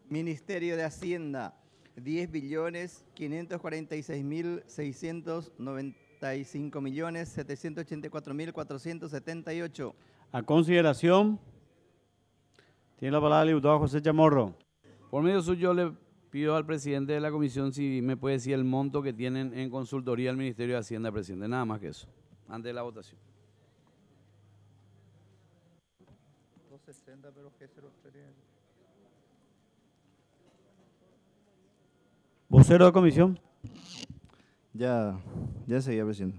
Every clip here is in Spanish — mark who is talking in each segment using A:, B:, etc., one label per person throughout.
A: Ministerio de Hacienda, 10.546.695.784.478.
B: A consideración, tiene la palabra el diputado José Chamorro.
C: Por medio suyo le pido al presidente de la comisión si me puede decir el monto que tienen en consultoría el Ministerio de Hacienda, presidente. Nada más que eso, antes de la votación.
A: 260, pero G03.
B: Vocero de comisión.
D: Ya seguía, presidente.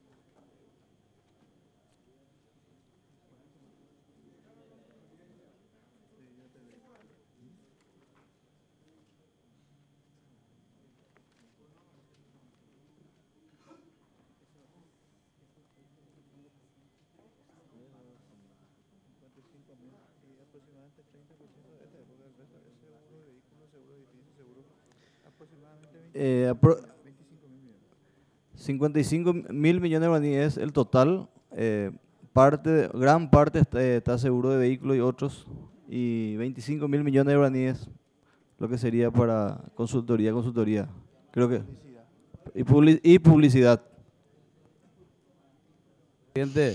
A: Aproximadamente 30% de este, porque el resto es seguro de vehículos, seguro de edificios, seguro. Aproximadamente 25 mil millones.
D: 55 mil millones de guaraníes es el total. Gran parte está seguro de vehículos y otros. Y 25 mil millones de guaraníes, lo que sería para consultoría. Creo que. Y publicidad.
C: Presidente,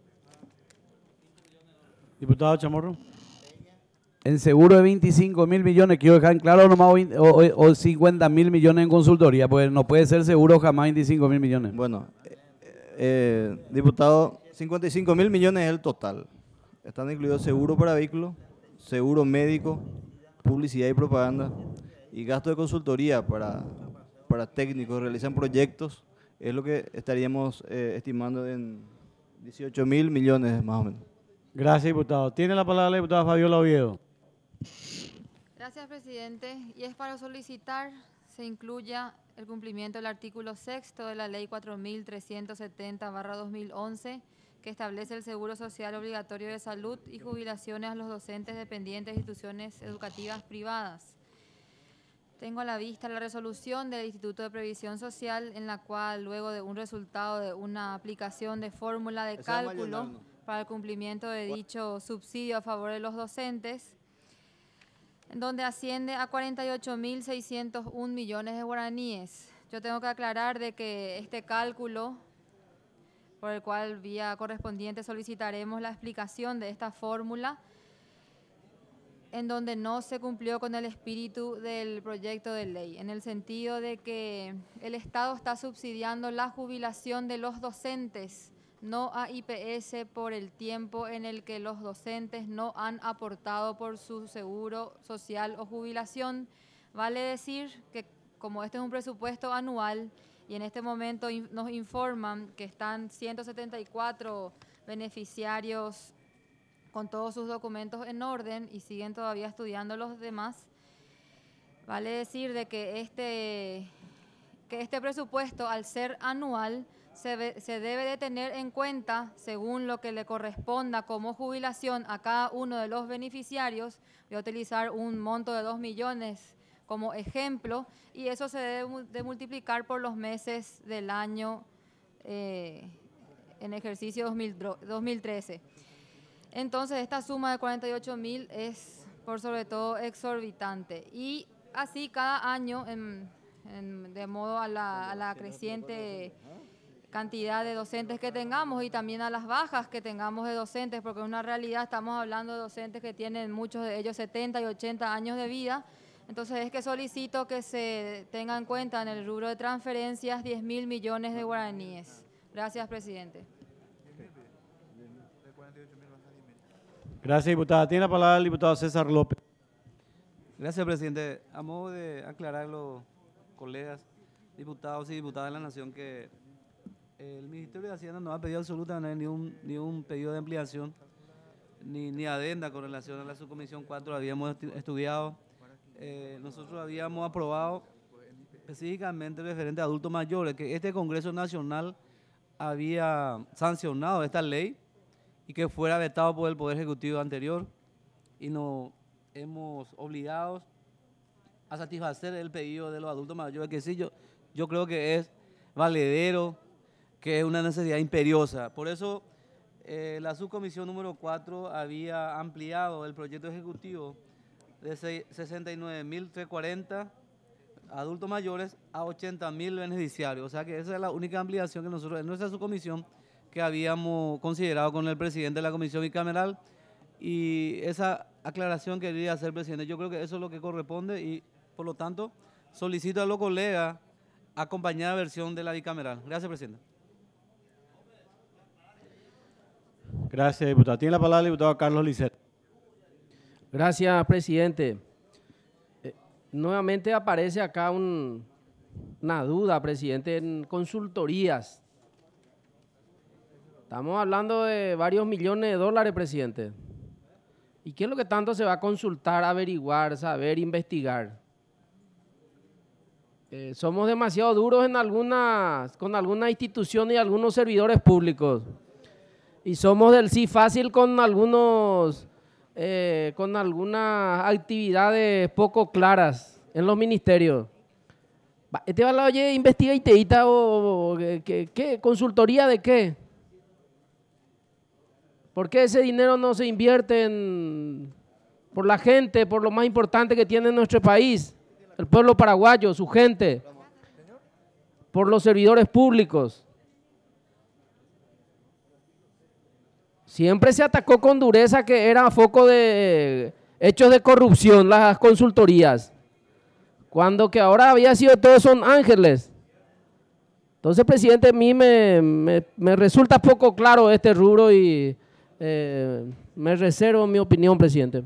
B: Diputado Chamorro.
C: en seguro de 25 mil millones, quiero dejar en claro nomás o 50 mil millones en consultoría, pues no puede ser seguro jamás 25 mil millones.
D: Bueno, diputado, 55 mil millones es el total. Están incluidos seguro para vehículos, seguro médico, publicidad y propaganda, y gasto de consultoría para técnicos que realizan proyectos, es lo que estaríamos estimando en 18 mil millones más o menos.
B: Gracias, diputado. Tiene la palabra la diputada Fabiola Oviedo.
E: Gracias, presidente. Y es para solicitar se incluya el cumplimiento del artículo 6 de la Ley 4.370/2011, que establece el seguro social obligatorio de salud y jubilaciones a los docentes dependientes de instituciones educativas privadas. Tengo a la vista la resolución del Instituto de Previsión Social, en la cual, luego de un resultado de una aplicación de fórmula de cálculo para el cumplimiento de dicho subsidio a favor de los docentes, en donde asciende a 48.601 millones de guaraníes. Yo tengo que aclarar de que este cálculo, por el cual vía correspondiente solicitaremos la explicación de esta fórmula, en donde no se cumplió con el espíritu del proyecto de ley, en el sentido de que el Estado está subsidiando la jubilación de los docentes, no a IPS, por el tiempo en el que los docentes no han aportado por su seguro social o jubilación. Vale decir que como este es un presupuesto anual y en este momento nos informan que están 174 beneficiarios con todos sus documentos en orden y siguen todavía estudiando los demás, vale decir de que este presupuesto, al ser anual, se debe de tener en cuenta, según lo que le corresponda como jubilación a cada uno de los beneficiarios. Voy a utilizar un monto de 2 millones como ejemplo, y eso se debe de multiplicar por los meses del año en ejercicio 2013. Entonces, esta suma de 48 mil es, por sobre todo, exorbitante. Y así cada año, de modo a la creciente cantidad de docentes que tengamos y también a las bajas que tengamos de docentes, porque en una realidad estamos hablando de docentes que tienen muchos de ellos 70 y 80 años de vida. Entonces, es que solicito que se tenga en cuenta en el rubro de transferencias 10 mil millones de guaraníes. Gracias, presidente.
B: Gracias, diputada. Tiene la palabra el diputado César López.
F: Gracias, presidente. A modo de aclarar a los colegas, diputados y diputadas de la Nación, que el Ministerio de Hacienda no ha pedido absolutamente ni un pedido de ampliación, ni adenda con relación a la subcomisión 4. Habíamos estudiado, nosotros habíamos aprobado específicamente referente a adultos mayores, que este Congreso Nacional había sancionado esta ley y que fuera vetado por el Poder Ejecutivo anterior, y nos hemos obligado a satisfacer el pedido de los adultos mayores, que sí, yo creo que es valedero, que es una necesidad imperiosa. Por eso la subcomisión número 4 había ampliado el proyecto ejecutivo de 69.340 adultos mayores a 80.000 beneficiarios. O sea que esa es la única ampliación que nosotros, en nuestra subcomisión, que habíamos considerado con el presidente de la comisión bicameral, y esa aclaración quería hacer, presidente. Yo creo que eso es lo que corresponde y, por lo tanto, solicito a los colegas acompañar la versión de la bicameral. Gracias, presidente.
B: Gracias, diputado. Tiene la palabra el diputado Carlos Lisset.
G: Gracias, presidente. Nuevamente aparece acá una duda, presidente, en consultorías. Estamos hablando de varios millones de dólares, presidente. ¿Y qué es lo que tanto se va a consultar, averiguar, saber, investigar? Somos demasiado duros con algunas instituciones y algunos servidores públicos. Y somos del sí fácil con algunas actividades poco claras en los ministerios. Este va a hablar, oye, investiga y teita o ¿qué? ¿Consultoría de qué? ¿Por qué ese dinero no se invierte por la gente, por lo más importante que tiene nuestro país, el pueblo paraguayo, su gente, por los servidores públicos? Siempre se atacó con dureza que era foco de hechos de corrupción las consultorías, cuando que ahora había sido todos son ángeles. Entonces, presidente, a mí me resulta poco claro este rubro y me reservo mi opinión, presidente.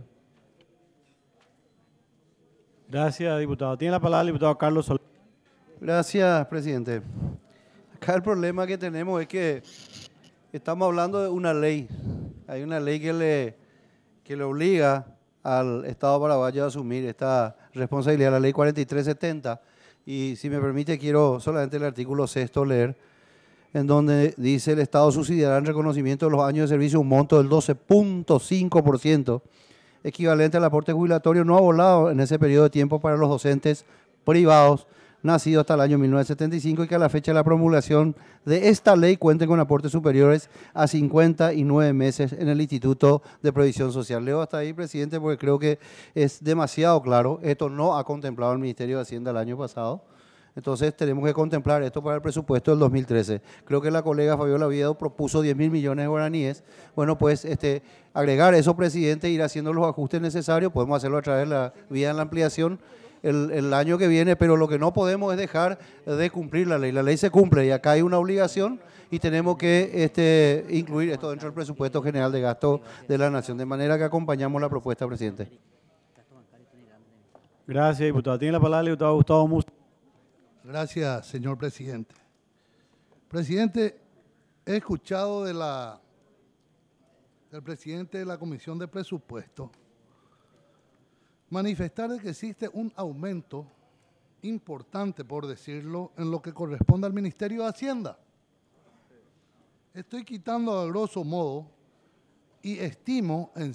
B: Gracias, diputado. Tiene la palabra el diputado Carlos Soler.
H: Gracias, presidente. Acá el problema que tenemos es que estamos hablando de una ley. Hay una ley que le obliga al Estado paraguayo a asumir esta responsabilidad, la ley 4370. Y si me permite, quiero solamente el artículo 6º leer, en donde dice: el Estado subsidiará en reconocimiento de los años de servicio un monto del 12.5%, equivalente al aporte jubilatorio no abonado en ese periodo de tiempo para los docentes privados nacidos hasta el año 1975 y que a la fecha de la promulgación de esta ley cuenten con aportes superiores a 59 meses en el Instituto de Previsión Social. Leo hasta ahí, presidente, porque creo que es demasiado claro. Esto no ha contemplado el Ministerio de Hacienda el año pasado. Entonces tenemos que contemplar esto para el presupuesto del 2013. Creo que la colega Fabiola Oviedo propuso 10.000 millones de guaraníes. Bueno, pues agregar eso, presidente, ir haciendo los ajustes necesarios. Podemos hacerlo a través de la vía de la ampliación el año que viene, pero lo que no podemos es dejar de cumplir la ley. La ley se cumple y acá hay una obligación y tenemos que incluir esto dentro del presupuesto general de gasto de la Nación, de manera que acompañamos la propuesta, presidente.
B: Gracias, diputado. Tiene la palabra el diputado Gustavo Musto.
I: Gracias, señor presidente. Presidente, he escuchado del presidente de la Comisión de Presupuesto manifestar de que existe un aumento importante, por decirlo, en lo que corresponde al Ministerio de Hacienda. Estoy quitando a grosso modo y estimo en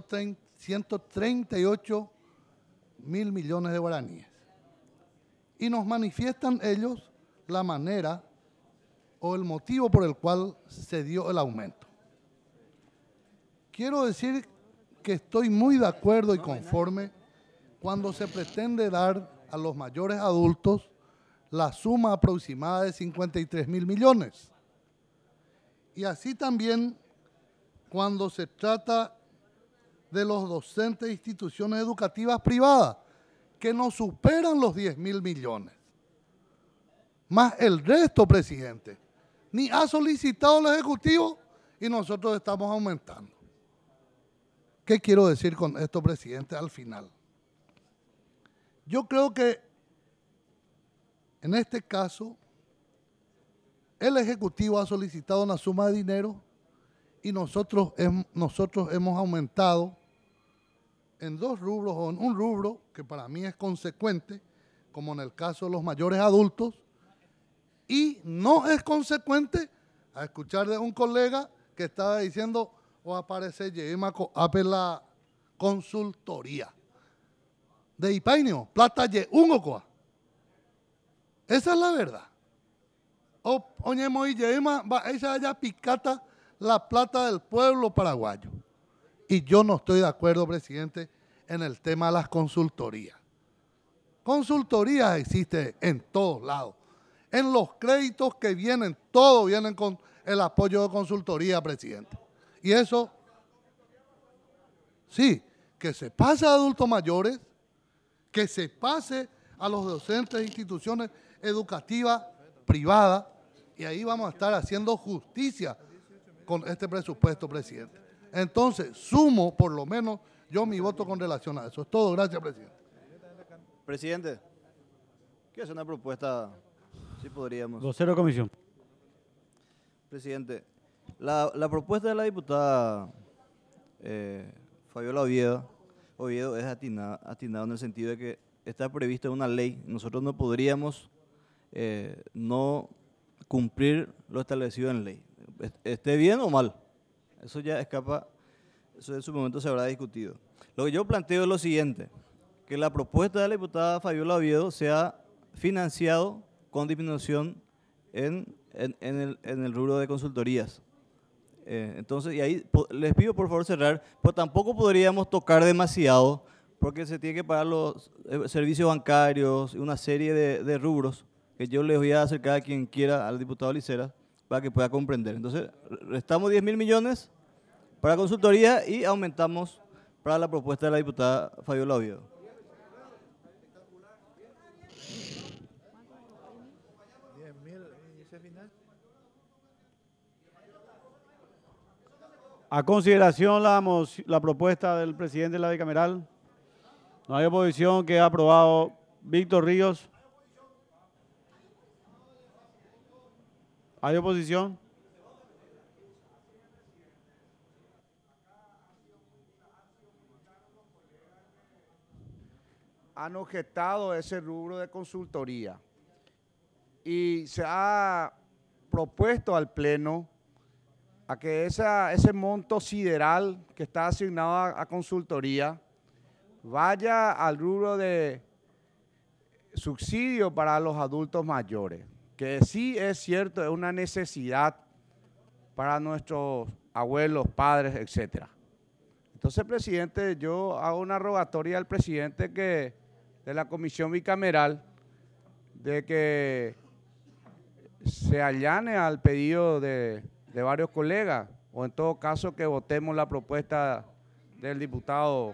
I: 138 mil millones de guaraníes. Y nos manifiestan ellos la manera o el motivo por el cual se dio el aumento. Quiero decir que estoy muy de acuerdo y conforme cuando se pretende dar a los mayores adultos la suma aproximada de 53 mil millones. Y así también cuando se trata de los docentes de instituciones educativas privadas, que no superan los 10.000 millones. Más el resto, presidente, ni ha solicitado el Ejecutivo y nosotros estamos aumentando. ¿Qué quiero decir con esto, presidente, al final? Yo creo que en este caso el Ejecutivo ha solicitado una suma de dinero y nosotros hemos aumentado en dos rubros, o en un rubro que para mí es consecuente, como en el caso de los mayores adultos, y no es consecuente a escuchar de un colega que estaba diciendo o aparece la consultoría de Ipainio, plata ye ungocoa. Esa es la verdad. O oñemo y yeima va esa allá picata la plata del pueblo paraguayo. Y yo no estoy de acuerdo, presidente, en el tema de las consultorías. Consultorías existe en todos lados. En los créditos que vienen, todos vienen con el apoyo de consultoría, presidente. Y eso, sí, que se pase a adultos mayores, que se pase a los docentes de instituciones educativas privadas, y ahí vamos a estar haciendo justicia con este presupuesto, presidente. Entonces, sumo por lo menos yo mi voto con relación a eso. Es todo. Gracias, presidente.
D: Presidente, ¿qué es una propuesta? Si podríamos.
B: Vocero de comisión.
D: Presidente, la propuesta de la diputada Fabiola Oviedo es atinado en el sentido de que está prevista una ley. Nosotros no podríamos no cumplir lo establecido en ley. Esté bien o mal. Eso ya escapa, eso en su momento se habrá discutido. Lo que yo planteo es lo siguiente, que la propuesta de la diputada Fabiola Oviedo sea financiado con disminución en el rubro de consultorías. Entonces, y ahí les pido por favor cerrar, pues tampoco podríamos tocar demasiado porque se tiene que pagar los servicios bancarios y una serie de rubros que yo les voy a acercar a quien quiera, al diputado Licera, para que pueda comprender. Entonces, restamos 10.000 millones para consultoría y aumentamos para la propuesta de la diputada Fabiola Oviedo.
B: A consideración la propuesta del presidente de la bicameral. No hay oposición. Queda aprobado. Víctor Ríos. ¿Hay oposición?
J: Han objetado ese rubro de consultoría y se ha propuesto al Pleno a que ese monto sideral que está asignado a consultoría vaya al rubro de subsidio para los adultos mayores, que sí es cierto, es una necesidad para nuestros abuelos, padres, etcétera. Entonces, presidente, yo hago una rogatoria al presidente de la comisión bicameral de que se allane al pedido de varios colegas, o en todo caso que votemos la propuesta del diputado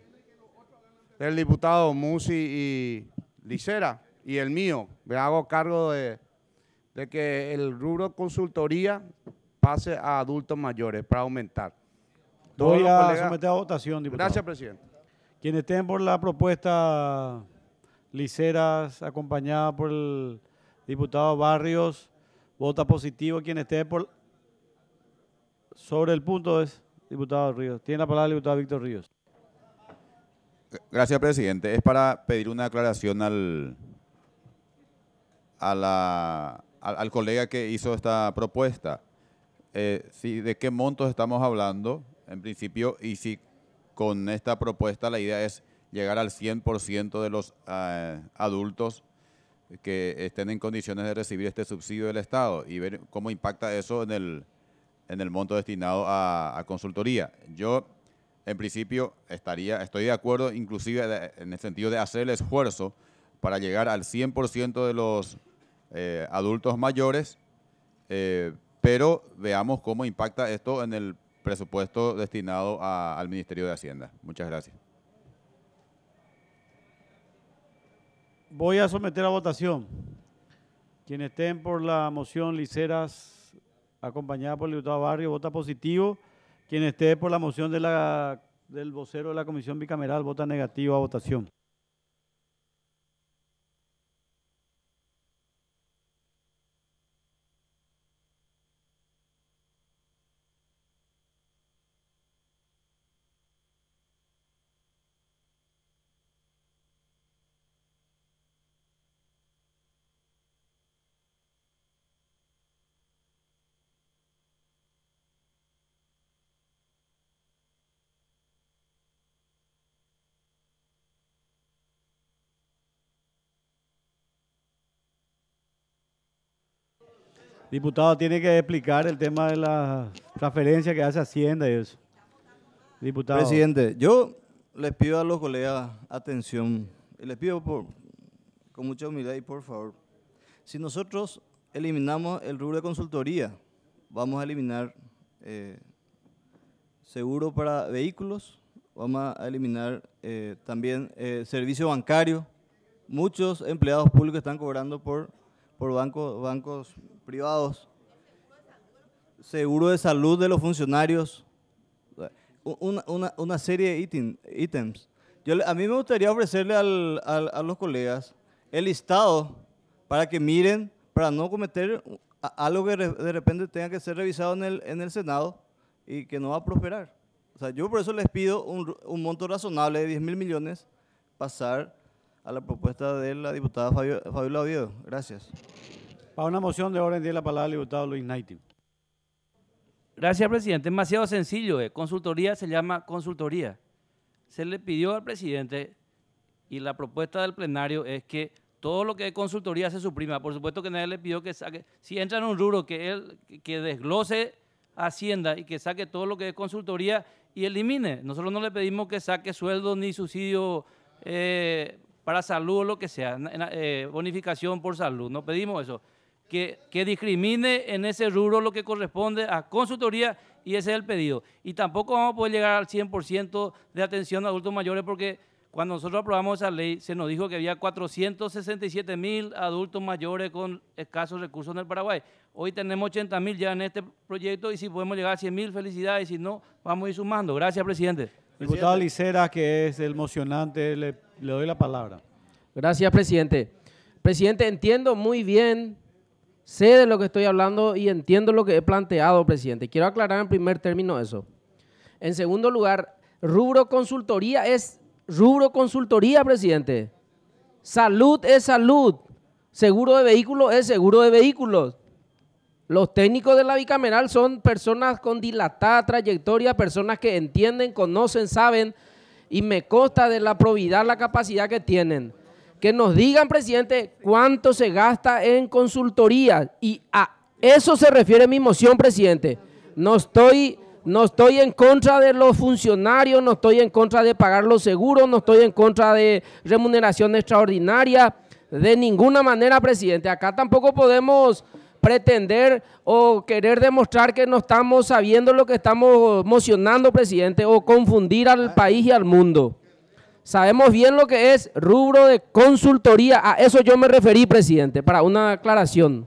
J: Musi y Licera y el mío. Me hago cargo de que el rubro consultoría pase a adultos mayores para aumentar.
B: Voy a someter a votación, diputado.
J: Gracias, presidente.
B: Quienes estén por la propuesta Liceras, acompañada por el diputado Barrios, vota positivo. Quien esté sobre el punto es diputado Ríos. Tiene la palabra el diputado Víctor Ríos.
K: Gracias, presidente. Es para pedir una aclaración al colega que hizo esta propuesta. ¿De qué montos estamos hablando en principio? Y si con esta propuesta la idea es llegar al 100% de los adultos que estén en condiciones de recibir este subsidio del Estado y ver cómo impacta eso en el monto destinado a consultoría. Yo, en principio, estoy de acuerdo, inclusive en el sentido de hacer el esfuerzo para llegar al 100% de los adultos mayores, pero veamos cómo impacta esto en el presupuesto destinado al Ministerio de Hacienda. Muchas gracias.
B: Voy a someter a votación. Quienes estén por la moción Liceras, acompañada por el diputado Barrio, vota positivo. Quien esté por la moción del vocero de la comisión bicameral, vota negativo a votación. Diputado, tiene que explicar el tema de la transferencia que hace Hacienda y eso. Diputado.
D: Presidente, yo les pido a los colegas atención, y les pido con mucha humildad y por favor, si nosotros eliminamos el rubro de consultoría, vamos a eliminar seguro para vehículos, vamos a eliminar también servicio bancario. Muchos empleados públicos están cobrando por bancos privados, seguro de salud de los funcionarios, una serie de ítems. A mí me gustaría ofrecerle a los colegas el listado para que miren, para no cometer algo que de repente tenga que ser revisado en el Senado y que no va a prosperar. O sea, yo por eso les pido un monto razonable de 10.000 millones pasar a la propuesta de la diputada Fabiola Oviedo. Gracias.
B: Para una moción de orden tiene la palabra el diputado Luis Naiti.
G: Gracias, presidente. Es demasiado sencillo. Consultoría se llama consultoría. Se le pidió al presidente y la propuesta del plenario es que todo lo que es consultoría se suprima. Por supuesto que nadie le pidió que saque, si entra en un rubro que desglose Hacienda y que saque todo lo que es consultoría y elimine. Nosotros no le pedimos que saque sueldo ni subsidio para salud o lo que sea, bonificación por salud. No pedimos eso. Que discrimine en ese rubro lo que corresponde a consultoría y ese es el pedido. Y tampoco vamos a poder llegar al 100% de atención a adultos mayores porque cuando nosotros aprobamos esa ley se nos dijo que había 467.000 adultos mayores con escasos recursos en el Paraguay. Hoy tenemos 80.000 ya en este proyecto y si podemos llegar a 100.000, felicidades, y si no, vamos a ir sumando. Gracias, presidente.
B: Diputado Licera, que es el mocionante, le doy la palabra.
G: Gracias, presidente. Presidente, entiendo muy bien, sé de lo que estoy hablando y entiendo lo que he planteado, presidente. Quiero aclarar en primer término eso. En segundo lugar, rubro consultoría es rubro consultoría, presidente. Salud es salud. Seguro de vehículos es seguro de vehículos. Los técnicos de la bicameral son personas con dilatada trayectoria, personas que entienden, conocen, saben y me consta de la probidad, la capacidad que tienen. Que nos digan, presidente, cuánto se gasta en consultoría y a eso se refiere mi moción, presidente. No estoy en contra de los funcionarios, no estoy en contra de pagar los seguros, no estoy en contra de remuneración extraordinaria, de ninguna manera, presidente. Acá tampoco podemos pretender o querer demostrar que no estamos sabiendo lo que estamos mocionando, presidente, o confundir al país y al mundo. Sabemos bien lo que es rubro de consultoría, a eso yo me referí, presidente, para una aclaración.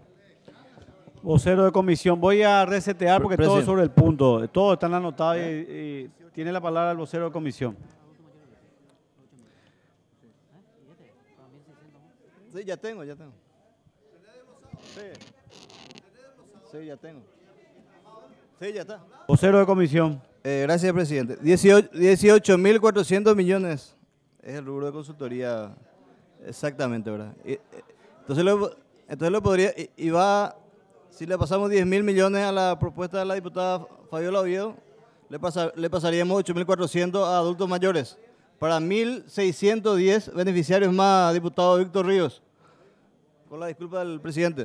B: Vocero de comisión, voy a resetear porque todo es sobre el punto, todos están anotados y tiene la palabra el vocero de comisión.
D: Sí, ya tengo. Sí, ya tengo. Sí, ya está.
B: Vocero de comisión.
D: Gracias, presidente. 18.400 millones es el rubro de consultoría, exactamente, ¿verdad? Entonces lo podría, y va, si le pasamos 10.000 millones a la propuesta de la diputada Fabiola Oviedo, le pasaríamos 8.400 a adultos mayores. Para 1.610 beneficiarios más, diputado Víctor Ríos. Con la disculpa del presidente.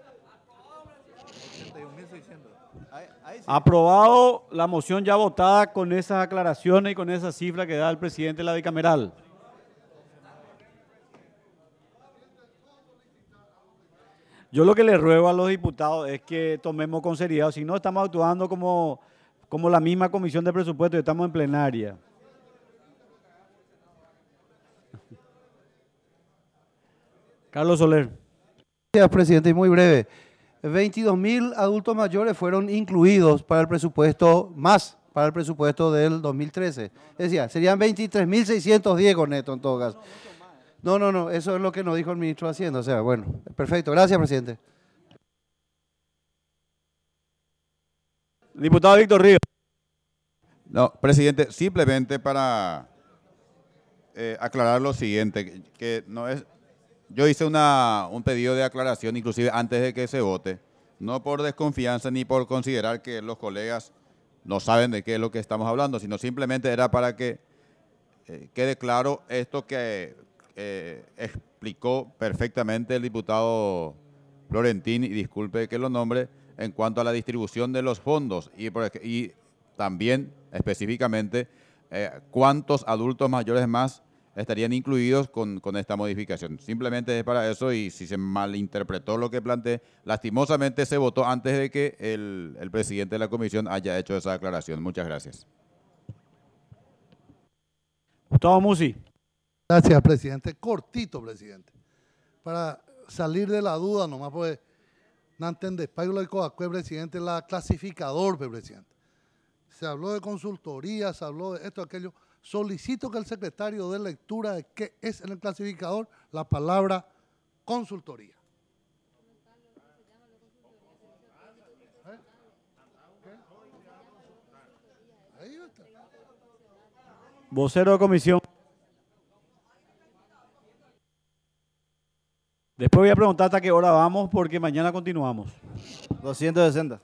B: Aprobado la moción ya votada con esas aclaraciones y con esa cifra que da el presidente de la bicameral. Yo lo que le ruego a los diputados es que tomemos con seriedad, si no estamos actuando como la misma comisión de presupuesto y estamos en plenaria. Carlos Soler.
H: Gracias, presidente, y muy breve. 22.000 adultos mayores fueron incluidos para el presupuesto, más para el presupuesto del 2013. Decía, serían 23.610 con neto en todo caso. No, eso es lo que nos dijo el ministro de Hacienda. O sea, bueno, perfecto. Gracias, presidente.
B: Diputado Víctor Ríos.
K: No, presidente, simplemente para aclarar lo siguiente, que no es... Yo hice un pedido de aclaración, inclusive antes de que se vote, no por desconfianza ni por considerar que los colegas no saben de qué es lo que estamos hablando, sino simplemente era para que quede claro esto que explicó perfectamente el diputado Florentín, y disculpe que lo nombre, en cuanto a la distribución de los fondos y también específicamente cuántos adultos mayores más estarían incluidos con esta modificación. Simplemente es para eso, y si se malinterpretó lo que planteé, lastimosamente se votó antes de que el presidente de la comisión haya hecho esa aclaración. Muchas gracias.
B: Gustavo Musi.
I: Gracias, presidente. Cortito, presidente. Para salir de la duda nomás, pues, no entiende, presidente, la clasificador, presidente. Se habló de consultoría, se habló de esto, aquello. Solicito que el secretario dé lectura de qué es en el clasificador la palabra consultoría. Ahí está.
B: Vocero de comisión. Después voy a preguntar hasta qué hora vamos, porque mañana continuamos.
D: 260.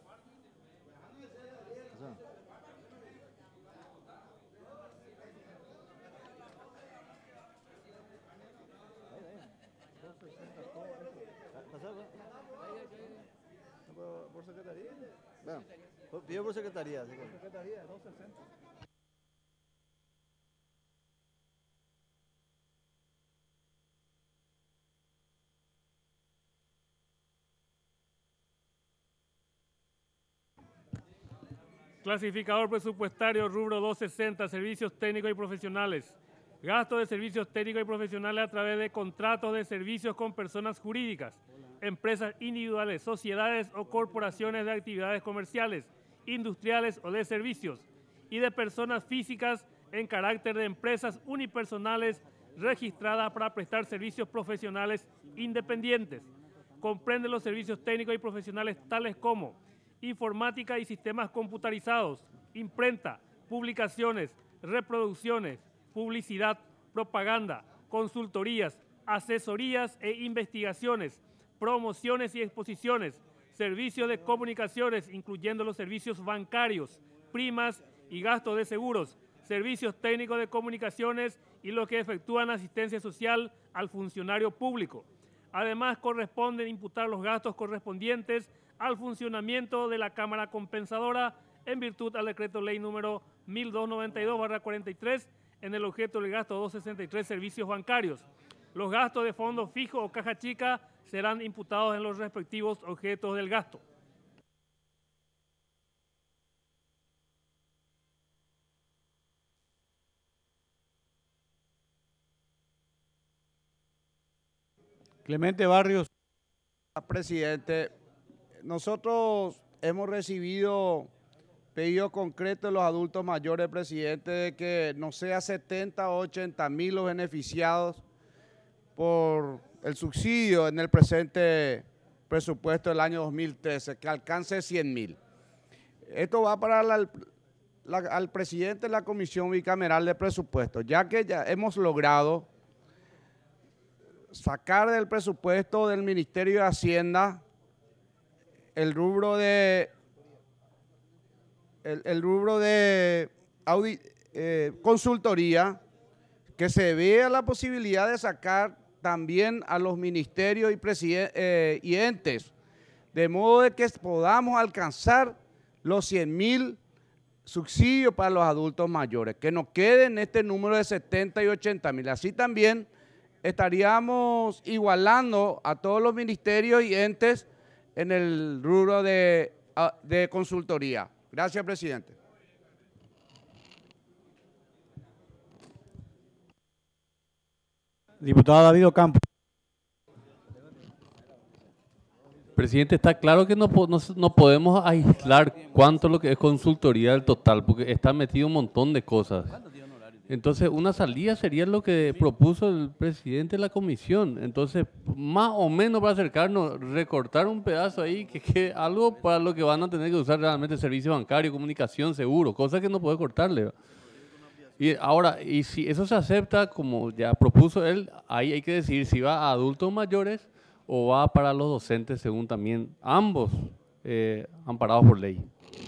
A: ¿Por secretaría?
D: Bueno, pido por secretaría.
A: Secretaría, 260.
L: Clasificador presupuestario, rubro 260, servicios técnicos y profesionales. Gasto de servicios técnicos y profesionales a través de contratos de servicios con personas jurídicas, empresas individuales, sociedades o corporaciones de actividades comerciales, industriales o de servicios, y de personas físicas en carácter de empresas unipersonales registradas para prestar servicios profesionales independientes. Comprende los servicios técnicos y profesionales tales como informática y sistemas computarizados, imprenta, publicaciones, reproducciones, publicidad, propaganda, consultorías, asesorías e investigaciones, promociones y exposiciones, servicios de comunicaciones, incluyendo los servicios bancarios, primas y gastos de seguros, servicios técnicos de comunicaciones y los que efectúan asistencia social al funcionario público. Además, corresponden imputar los gastos correspondientes al funcionamiento de la Cámara Compensadora en virtud al decreto ley número 1292/43 en el objeto del gasto 263 servicios bancarios. Los gastos de fondo fijo o caja chica serán imputados en los respectivos objetos del gasto.
B: Clemente Barrios.
J: Presidente, nosotros hemos recibido pedidos concretos de los adultos mayores, presidente, de que no sea 70 o 80 mil los beneficiados por el subsidio en el presente presupuesto del año 2013, que alcance 100.000. Esto va para al presidente de la Comisión Bicameral de Presupuestos, ya que ya hemos logrado sacar del presupuesto del Ministerio de Hacienda el rubro de consultoría, que se vea la posibilidad de sacar también a los ministerios y entes, de modo de que podamos alcanzar los 100.000 subsidios para los adultos mayores, que nos queden este número de 70 y 80.000. Así también estaríamos igualando a todos los ministerios y entes en el rubro de consultoría. Gracias, presidente.
B: Diputado David Ocampo.
M: Presidente, está claro que no podemos aislar cuánto es lo que es consultoría del total, porque está metido un montón de cosas. Entonces, una salida sería lo que propuso el presidente de la comisión. Entonces, más o menos para acercarnos, recortar un pedazo ahí, que algo para lo que van a tener que usar realmente servicio bancario, comunicación, seguro, cosas que no puede cortarle. Y ahora, y si eso se acepta, como ya propuso él, ahí hay que decidir si va a adultos mayores o va para los docentes, según también ambos amparados por ley.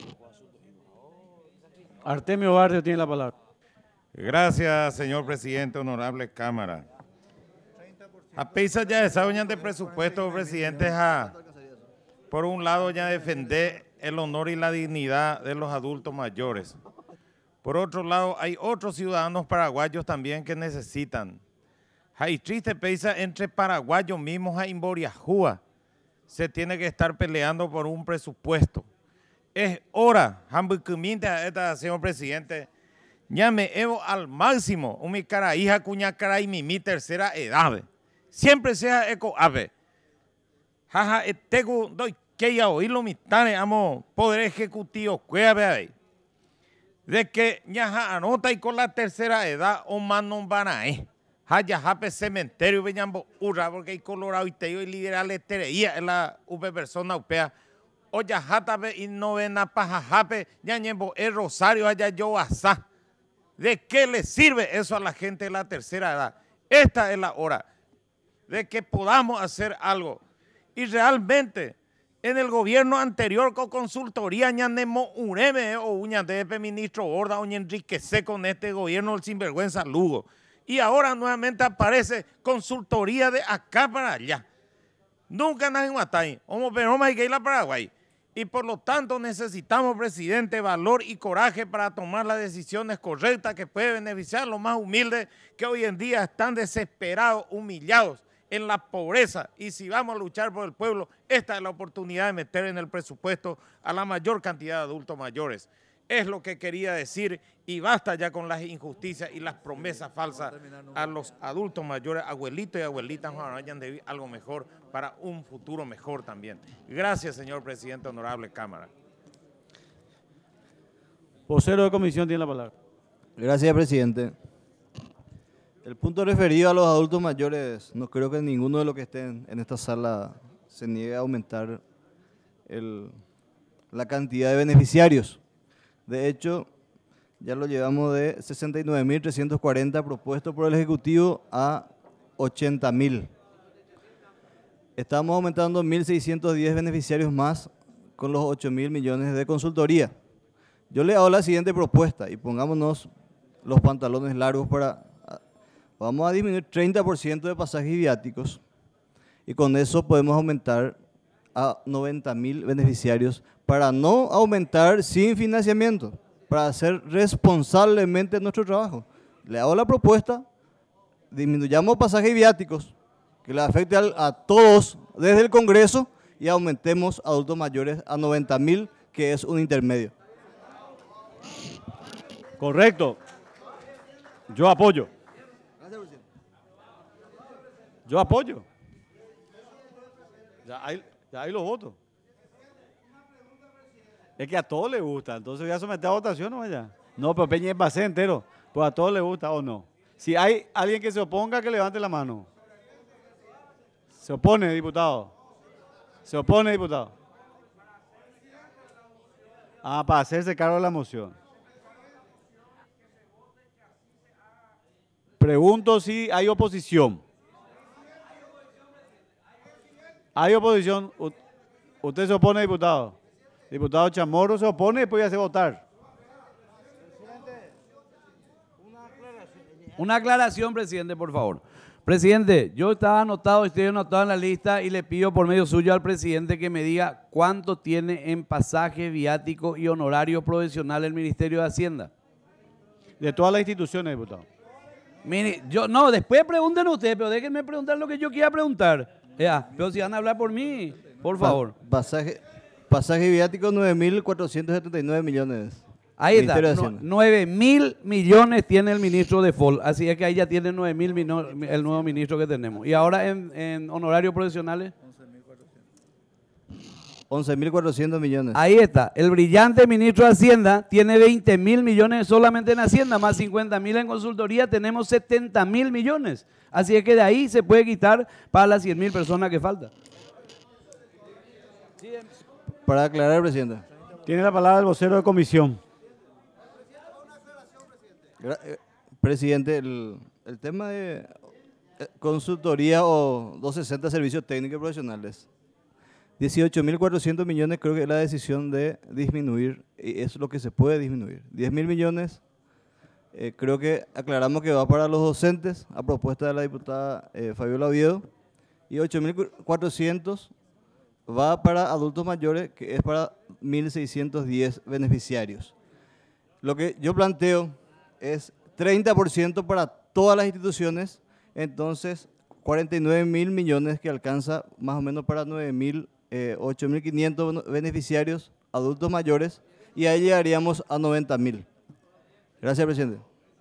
B: Artemio Barrio tiene la palabra.
N: Gracias, señor presidente, honorable Cámara. A pesar ya de esa doña de presupuesto, presidente, por un lado ya defender el honor y la dignidad de los adultos mayores. Por otro lado, hay otros ciudadanos paraguayos también que necesitan. Hay triste peisa entre paraguayos mismos en Boriajúa. Se tiene que estar peleando por un presupuesto. Es hora, señor presidente, ya me evo al máximo, mi cara hija, cuña cara y mi tercera edad. Siempre sea eco ave. Jaja, tengo doy que ya oírlo mi tane, amo poder ejecutivo, cueva de que ya anota y con la tercera edad o más no van a haya jape cementerio veñambo urra porque hay colorado y teo y liberal estereía en la UP persona upea o ya jatabe y novena paja jape ya ñembo el rosario allá yo asá. ¿De qué le sirve eso a la gente de la tercera edad? Esta es la hora de que podamos hacer algo. Y realmente, en el gobierno anterior con consultoría ñanemo ureme o uñandepe ministro Borda o enriquecer con este gobierno el sinvergüenza Lugo. Y ahora nuevamente aparece consultoría de acá para allá. Nunca nadie en Guatay, como Peroma y Keila Paraguay. Y por lo tanto necesitamos, presidente, valor y coraje para tomar las decisiones correctas que pueden beneficiar a los más humildes que hoy en día están desesperados, humillados en la pobreza. Y si vamos a luchar por el pueblo, esta es la oportunidad de meter en el presupuesto a la mayor cantidad de adultos mayores. Es lo que quería decir y basta ya con las injusticias y las promesas falsas a los adultos mayores, abuelitos y abuelitas, vayan de vivir algo mejor para un futuro mejor también. Gracias, señor presidente, honorable Cámara.
B: Vocero de comisión tiene la palabra.
D: Gracias, presidente. El punto referido a los adultos mayores, no creo que ninguno de los que estén en esta sala se niegue a aumentar la cantidad de beneficiarios. De hecho, ya lo llevamos de 69.340 propuestos por el Ejecutivo a 80.000. Estamos aumentando 1.610 beneficiarios más con los 8.000 millones de consultoría. Yo le hago la siguiente propuesta y pongámonos los pantalones largos vamos a disminuir 30% de pasajes viáticos y con eso podemos aumentar a 90.000 beneficiarios para no aumentar sin financiamiento, para hacer responsablemente nuestro trabajo. Le hago la propuesta, disminuyamos pasajes viáticos, que le afecte a todos desde el Congreso y aumentemos adultos mayores a 90.000, que es un intermedio.
B: Correcto. Yo apoyo. Yo apoyo. Ya hay los votos. Es que a todos les gusta, entonces voy a someter a votación, ¿no? Ya. No, pero Peña es base entero, pues a todos les gusta o no. Si hay alguien que se oponga, que levante la mano. Se opone, diputado. Se opone, diputado. Ah, para hacerse cargo de la moción. Pregunto si hay oposición. ¿Hay oposición? ¿Usted se opone, diputado? Diputado Chamorro se opone y después ya se votar.
C: Una aclaración, presidente, por favor. Presidente, yo estaba anotado, estoy anotado en la lista y le pido por medio suyo al presidente que me diga cuánto tiene en pasaje, viático y honorario profesional el Ministerio de Hacienda.
B: De todas las instituciones, diputado.
C: Mire, después pregunten ustedes, pero déjenme preguntar lo que yo quiera preguntar. Pero si van a hablar por mí, por favor.
D: Pasaje viático 9.479 millones.
C: Ahí está, 9.000 millones tiene el ministro de FOL, así es que ahí ya tiene 9.000 el nuevo ministro que tenemos. Y ahora en honorarios profesionales.
D: 11.400 millones.
C: Ahí está, el brillante ministro de Hacienda tiene 20.000 millones solamente en Hacienda, más 50.000 en consultoría, tenemos 70.000 millones. Así es que de ahí se puede quitar para las 100.000 personas que faltan.
D: Para aclarar, presidente.
B: Tiene la palabra el vocero de comisión.
D: Presidente, el tema de consultoría o 260 servicios técnicos y profesionales, 18.400 millones creo que es la decisión de disminuir, y es lo que se puede disminuir. 10.000 millones, creo que aclaramos que va para los docentes, a propuesta de la diputada Fabiola Oviedo, y 8.400 va para adultos mayores, que es para 1.610 beneficiarios. Lo que yo planteo es 30% para todas las instituciones, entonces 49.000 millones que alcanza más o menos para 8.500 beneficiarios adultos mayores y ahí llegaríamos a 90.000. Gracias, presidente.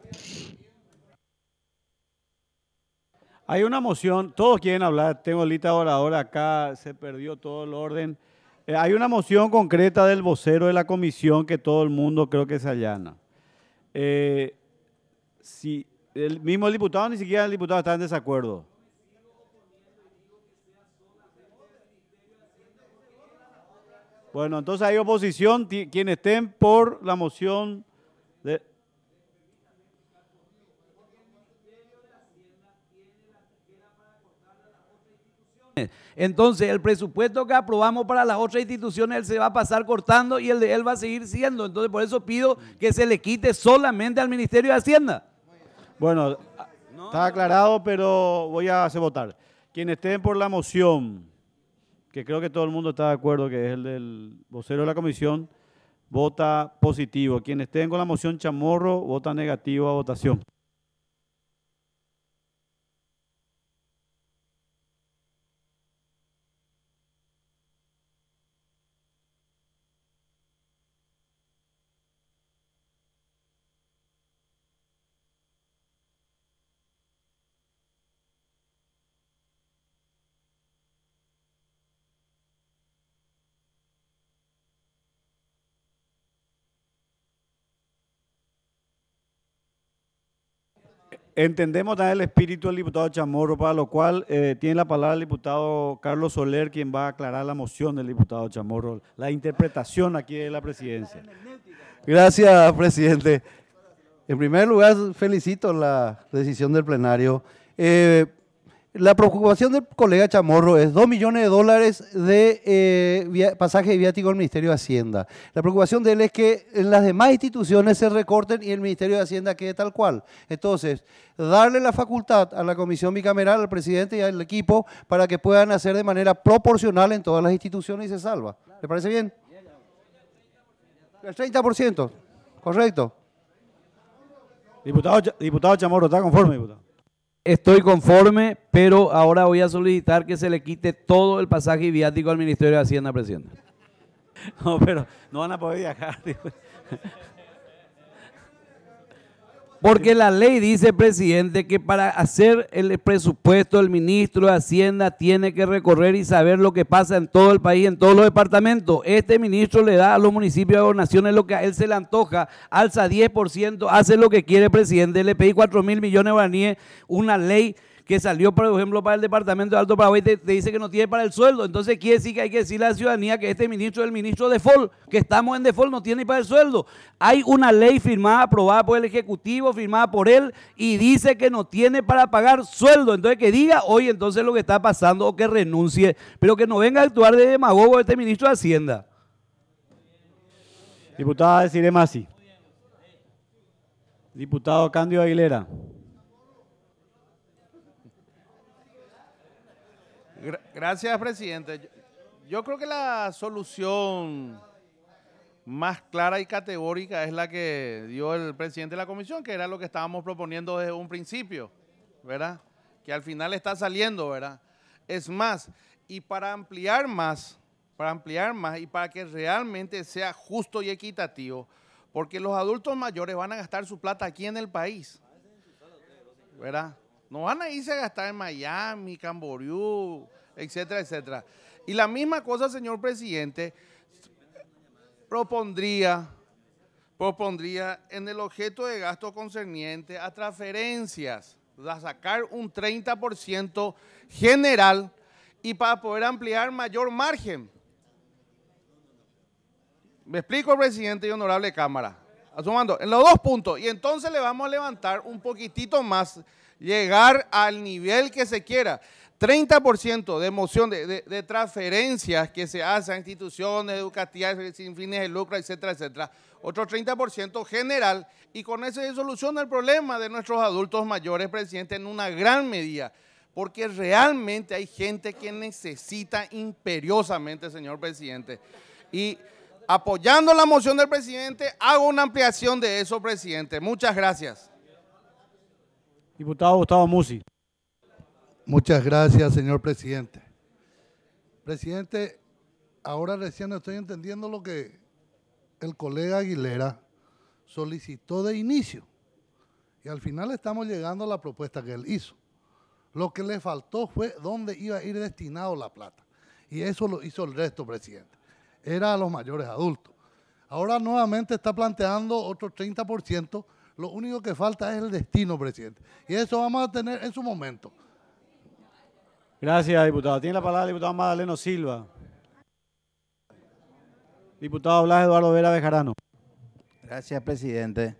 B: Hay una moción, todos quieren hablar, tengo lista oradora acá, se perdió todo el orden. Hay una moción concreta del vocero de la comisión que todo el mundo creo que se allana. Si el mismo diputado, ni siquiera el diputado está en desacuerdo. Bueno, entonces hay oposición, quienes estén por la moción de...
C: Entonces, el presupuesto que aprobamos para las otras instituciones, él se va a pasar cortando y el de él va a seguir siendo. Entonces, por eso pido que se le quite solamente al Ministerio de Hacienda.
B: Bueno, está aclarado, pero voy a hacer votar. Quienes estén por la moción, que creo que todo el mundo está de acuerdo, que es el del vocero de la comisión, vota positivo. Quienes estén con la moción Chamorro, vota negativo a votación. Entendemos también el espíritu del diputado Chamorro, para lo cual tiene la palabra el diputado Carlos Soler, quien va a aclarar la moción del diputado Chamorro, la interpretación aquí de la presidencia.
H: Gracias, presidente. En primer lugar, felicito la decisión del plenario. La preocupación del colega Chamorro es $2 millones de pasaje de viático al Ministerio de Hacienda. La preocupación de él es que en las demás instituciones se recorten y el Ministerio de Hacienda quede tal cual. Entonces, darle la facultad a la Comisión Bicameral, al presidente y al equipo para que puedan hacer de manera proporcional en todas las instituciones y se salva. ¿Le parece bien? El 30%, correcto.
B: Diputado Chamorro, ¿está conforme, diputado?
C: Estoy conforme, pero ahora voy a solicitar que se le quite todo el pasaje viático al Ministerio de Hacienda, presidente.
B: No, pero no van a poder viajar.
C: Porque la ley dice, presidente, que para hacer el presupuesto el ministro de Hacienda tiene que recorrer y saber lo que pasa en todo el país, en todos los departamentos. Este ministro le da a los municipios de gobernaciones lo que a él se le antoja, alza 10%, hace lo que quiere, presidente. Le pedí 4.000 millones de guaraníes, una ley que salió, por ejemplo, para el departamento de Alto Paraguay, te dice que no tiene para el sueldo. Entonces quiere decir que hay que decirle a la ciudadanía que este ministro es el ministro de default, que estamos en default, no tiene para el sueldo. Hay una ley firmada, aprobada por el Ejecutivo, firmada por él, y dice que no tiene para pagar sueldo. Entonces que diga hoy entonces lo que está pasando o que renuncie, pero que no venga a actuar de demagogo este ministro de Hacienda.
B: Diputada Desiree Masi. Diputado Cándido Aguilera.
J: Gracias, presidente. Yo creo que la solución más clara y categórica es la que dio el presidente de la comisión, que era lo que estábamos proponiendo desde un principio, ¿verdad? Que al final está saliendo, ¿verdad? Es más, y para ampliar más y para que realmente sea justo y equitativo, porque los adultos mayores van a gastar su plata aquí en el país, ¿verdad? No van a irse a gastar en Miami, Camboriú, etcétera, etcétera. Y la misma cosa, señor presidente, propondría en el objeto de gasto concerniente a transferencias, a sacar un 30% general y para poder ampliar mayor margen. Me explico, presidente y honorable Cámara. Asumando, en los dos puntos, y entonces le vamos a levantar un poquitito más, llegar al nivel que se quiera. 30% de moción de transferencias que se hacen a instituciones educativas sin fines de lucro, etcétera, etcétera. Otro 30% general, y con eso se soluciona el problema de nuestros adultos mayores, presidente, en una gran medida, porque realmente hay gente que necesita imperiosamente, señor presidente. Y
O: apoyando la moción del presidente, hago una ampliación de eso, presidente. Muchas gracias.
B: Diputado Gustavo Musi.
I: Muchas gracias, señor presidente. Presidente, ahora recién estoy entendiendo lo que el colega Aguilera solicitó de inicio. Y al final estamos llegando a la propuesta que él hizo. Lo que le faltó fue dónde iba a ir destinado la plata. Y eso lo hizo el resto, presidente. Era a los mayores adultos. Ahora nuevamente está planteando otro 30%. Lo único que falta es el destino, presidente. Y eso vamos a tener en su momento.
B: Gracias, diputado. Tiene la palabra el diputado Madaleno Silva. Diputado Blas Eduardo Vera Bejarano.
A: Gracias, presidente.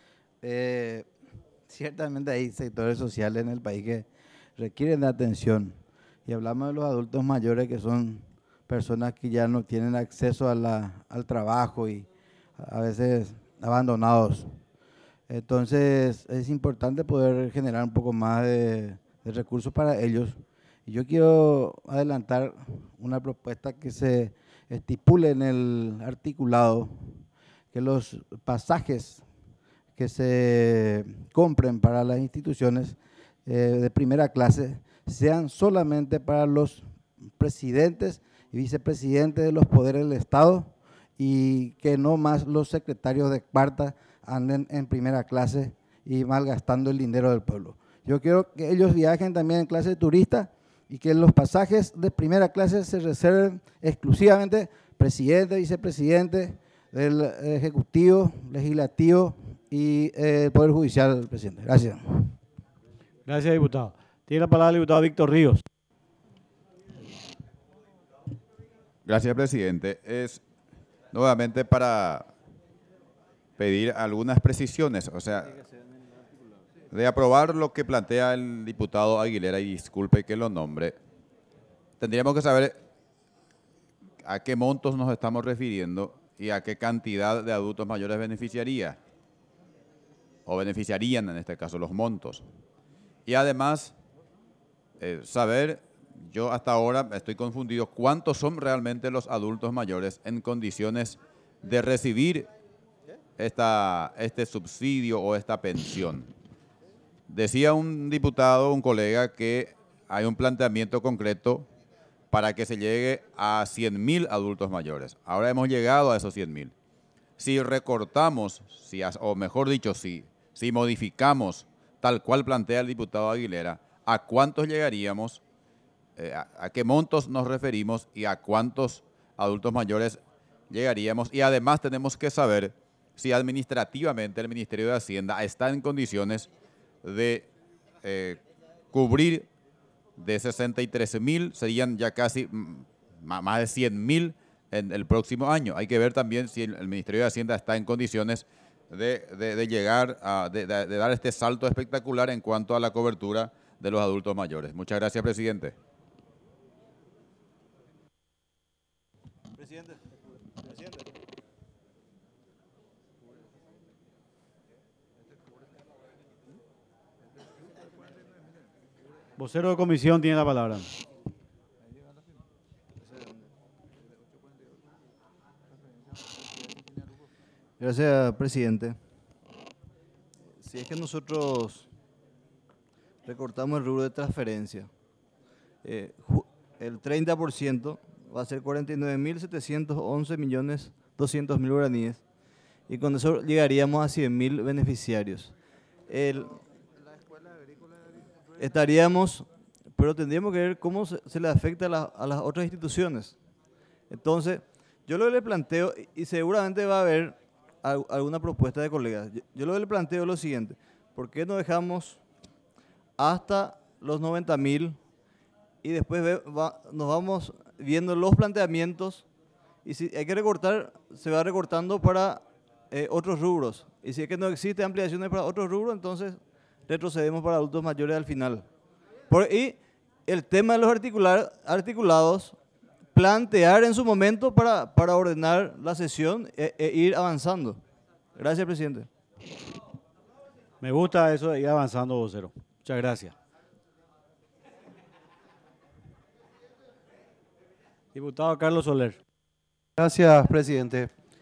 A: Ciertamente hay sectores sociales en el país que requieren de atención. Y hablamos de los adultos mayores, que son personas que ya no tienen acceso al trabajo y a veces abandonados. Entonces es importante poder generar un poco más de recursos para ellos. Y yo quiero adelantar una propuesta que se estipule en el articulado, que los pasajes que se compren para las instituciones de primera clase sean solamente para los presidentes y vicepresidentes de los poderes del Estado, y que no más los secretarios de cuarta anden en primera clase y malgastando el dinero del pueblo. Yo quiero que ellos viajen también en clase de turista y que los pasajes de primera clase se reserven exclusivamente presidente, vicepresidente del Ejecutivo, Legislativo y el Poder Judicial, presidente. Gracias.
B: Gracias, diputado. Tiene la palabra el diputado Víctor Ríos.
K: Gracias, presidente. Es nuevamente para pedir algunas precisiones, o sea, de aprobar lo que plantea el diputado Aguilera, y disculpe que lo nombre, tendríamos que saber a qué montos nos estamos refiriendo y a qué cantidad de adultos mayores beneficiaría, o beneficiarían en este caso los montos. Y además, saber, yo hasta ahora estoy confundido, cuántos son realmente los adultos mayores en condiciones de recibir este subsidio o esta pensión. Decía un diputado, un colega, que hay un planteamiento concreto para que se llegue a 100.000 adultos mayores. Ahora hemos llegado a esos 100.000. Si recortamos, o mejor dicho, si modificamos tal cual plantea el diputado Aguilera, ¿a cuántos llegaríamos? ¿A qué montos nos referimos? ¿Y a cuántos adultos mayores llegaríamos? Y además tenemos que saber si administrativamente el Ministerio de Hacienda está en condiciones de cubrir de 63.000, serían ya casi más de 100.000 en el próximo año. Hay que ver también si el Ministerio de Hacienda está en condiciones de llegar de dar este salto espectacular en cuanto a la cobertura de los adultos mayores. Muchas gracias, presidente.
B: Vocero de comisión tiene la palabra.
D: Gracias, presidente. Si es que nosotros recortamos el rubro de transferencia, el 30% va a ser 49.711.200.000 guaraníes, y con eso llegaríamos a 100.000 beneficiarios. Estaríamos, pero tendríamos que ver cómo se le afecta a las otras instituciones. Entonces, yo lo que le planteo, y seguramente va a haber alguna propuesta de colegas, yo lo que le planteo es lo siguiente: ¿por qué no dejamos hasta los 90.000 y después nos vamos viendo los planteamientos, y si hay que recortar, se va recortando para otros rubros, y si es que no existe ampliaciones para otros rubros, entonces retrocedemos para adultos mayores al final? Y el tema de los articulados, plantear en su momento para ordenar la sesión e ir avanzando. Gracias, presidente.
B: Me gusta eso de ir avanzando, vocero. Muchas gracias. Diputado Carlos Soler.
H: Gracias, presidente.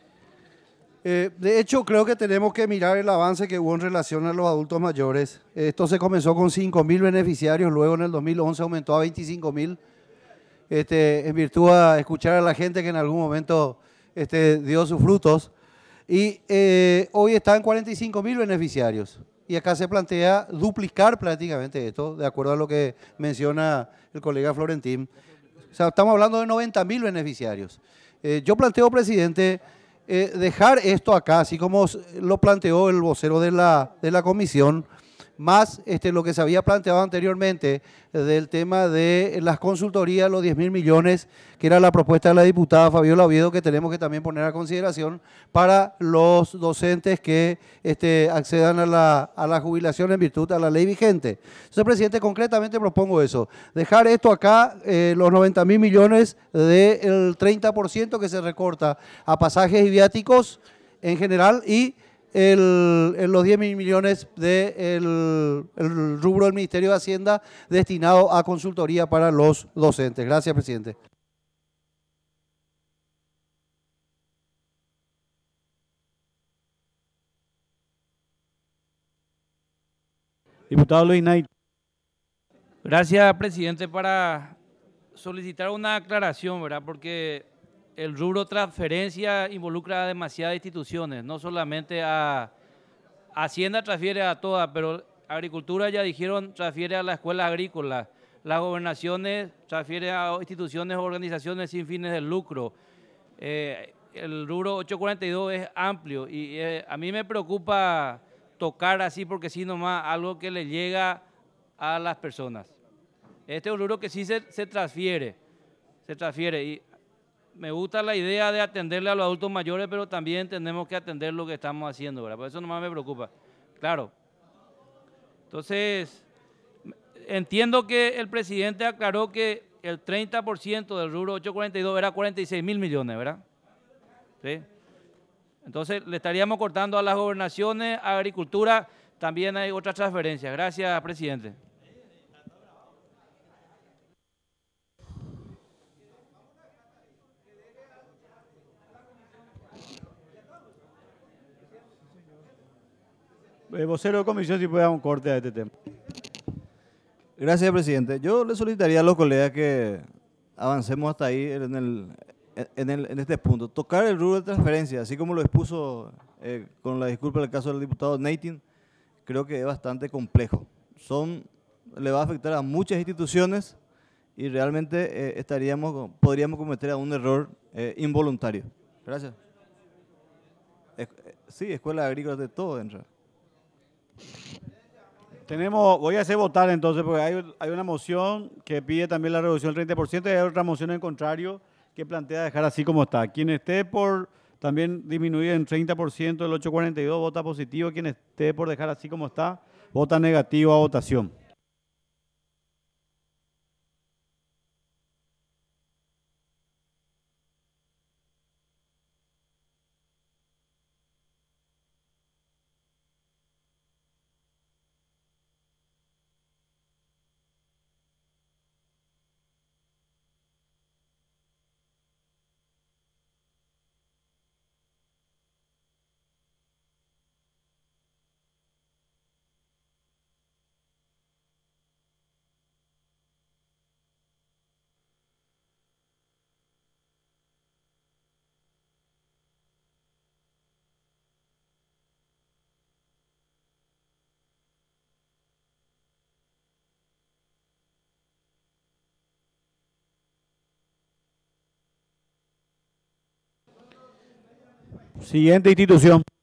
H: De hecho, creo que tenemos que mirar el avance que hubo en relación a los adultos mayores. Esto se comenzó con 5.000 beneficiarios, luego en el 2011 aumentó a 25.000, en virtud a escuchar a la gente que en algún momento dio sus frutos. Y hoy está en 45.000 beneficiarios. Y acá se plantea duplicar prácticamente esto, de acuerdo a lo que menciona el colega Florentín. O sea, estamos hablando de 90.000 beneficiarios. Yo planteo, presidente, dejar esto acá, así como lo planteó el vocero de la comisión, más lo que se había planteado anteriormente del tema de las consultorías, los 10.000 millones, que era la propuesta de la diputada Fabiola Oviedo, que tenemos que también poner a consideración para los docentes que accedan a la jubilación en virtud de la ley vigente. Entonces, presidente, concretamente propongo eso, dejar esto acá, los 90.000 millones del 30% que se recorta a pasajes y viáticos en general y los 10.000 millones del rubro del Ministerio de Hacienda destinado a consultoría para los docentes. Gracias, presidente.
B: Diputado Luis Knight.
P: Gracias, presidente, para solicitar una aclaración, ¿verdad? Porque el rubro transferencia involucra a demasiadas instituciones, no solamente a Hacienda transfiere a todas, pero Agricultura ya dijeron transfiere a la escuela agrícola, las gobernaciones transfiere a instituciones o organizaciones sin fines de lucro. El rubro 842 es amplio y a mí me preocupa tocar así porque sí nomás algo que le llega a las personas. Este es un rubro que sí se transfiere y me gusta la idea de atenderle a los adultos mayores, pero también tenemos que atender lo que estamos haciendo, ¿verdad? Por eso nomás me preocupa. Claro. Entonces, entiendo que el presidente aclaró que el 30% del rubro 842 era 46.000 millones, ¿verdad? ¿Sí? Entonces, le estaríamos cortando a las gobernaciones, a Agricultura, también hay otras transferencias. Gracias, presidente.
B: Vocero de comisión, si puede dar un corte a este tema.
D: Gracias, presidente. Yo le solicitaría a los colegas que avancemos hasta ahí en este punto. Tocar el rubro de transferencia, así como lo expuso con la disculpa del caso del diputado Neitin, creo que es bastante complejo. Le va a afectar a muchas instituciones y realmente podríamos cometer un error involuntario. Gracias. Sí, escuela agrícola de todo entra.
B: Voy a hacer votar entonces, porque hay una moción que pide también la reducción del 30% y hay otra moción en contrario que plantea dejar así como está. Quien esté por también disminuir en 30% el 842 vota positivo, quien esté por dejar así como está, vota negativo a votación. Siguiente institución.